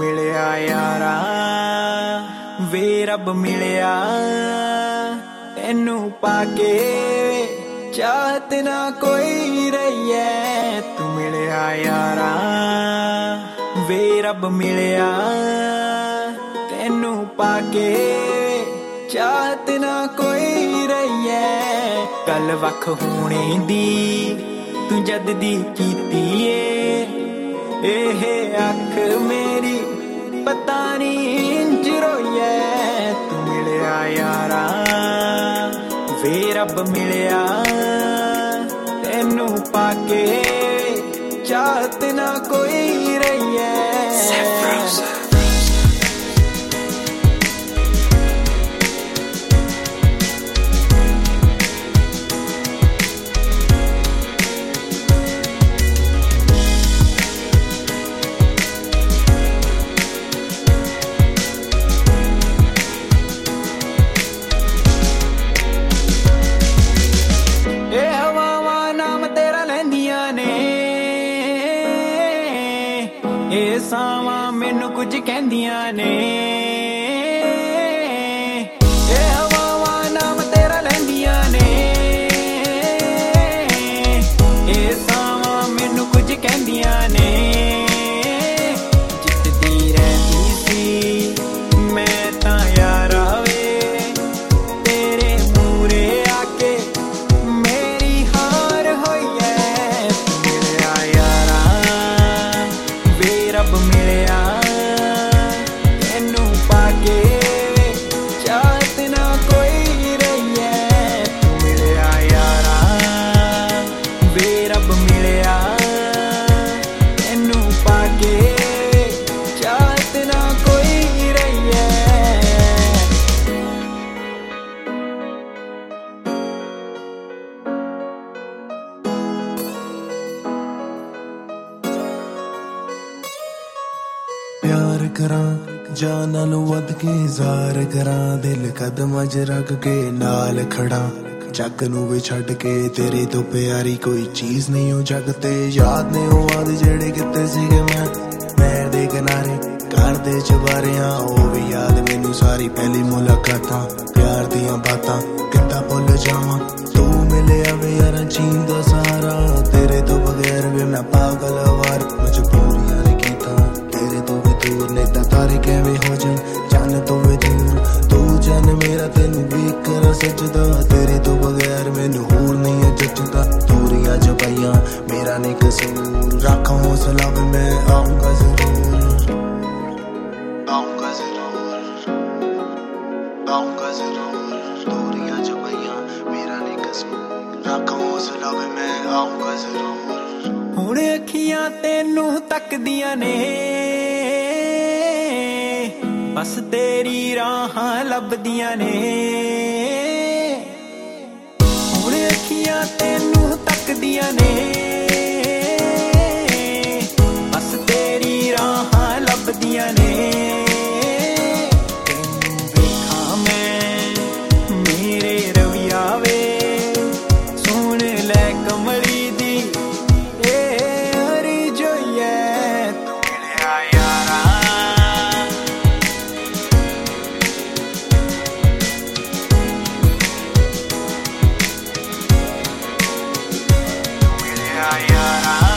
मिलिया यारा वे रब मिलिया तेनू पाके चाहत ना कोई रही है तू मिलिया यारा वे रब मिलिया तेनू पाके चाहत ना कोई रही है गल वख होने दी तू जद दी कीती ए अख मेरी पता नहीं इंज रोई है तू मिलिया यारा वे रब मिलिया तेनू पाके चाहत ना कोई रही है सावा मैनू कुछ कहंदियां ने हवावां नाम तेरा लैंदियां ने सावा मैनू कुछ कहंदियां ने जितदी रहंदी सी मैं तां यारा वे तेरे मूरे आके मेरी हार होई है मिलिया यारा वे रब मिलिया तेनू पाके चाहत ना कोई रही है तू मिलिया यारा वे रब मिलिया तेनू पाके चाहत ना कोई रही है प्यार करां जान नालों वध के जार करां दिल कदमां च रख के नाल खड़ा जग नूं भी छड्ड के तेरे तो प्यारी कोई चीज नहीं हो जग ते याद ने ओ वाद जेड़े किते सीगे मैं दे किनारे घर दे चबारियां ओ भी याद मैनू सारी पहली मुलाकातां प्यार दियां बातां किद्दां भुल जावां तू मिलिया वे यारां चीन दा सहारा तेरे तो बगैर भी मैं पागल वार मजबूरियां ने कीता तेरे तो दूर ने तारे कैवे हो जान जान तो वे दूर तू जान मेरा तेनू भी कर सजदा तेरे तो बगैर मैनू होर नहीं है जचदा दूरियां जो पाइयां मेरा नहीं कसूर रखा हौसला वे मैं आऊंगा जरूर आऊंगा जरूर आऊंगा जरूर दूरियां जो पाइयां मेरा नहीं कसूर रखा हौसला वे मैं आऊंगा जरूर हुण अखियां तेनू तकदियां ने बस तेरी राहां लभदियां ने हुण अखियां तेनू तकदियां ने बस तेरी राहां लभदियां ने तेनू वेखां मैं मेरे रविया वे सुन लै कमली दी हरी जोई है तू मिलिया यारा यारा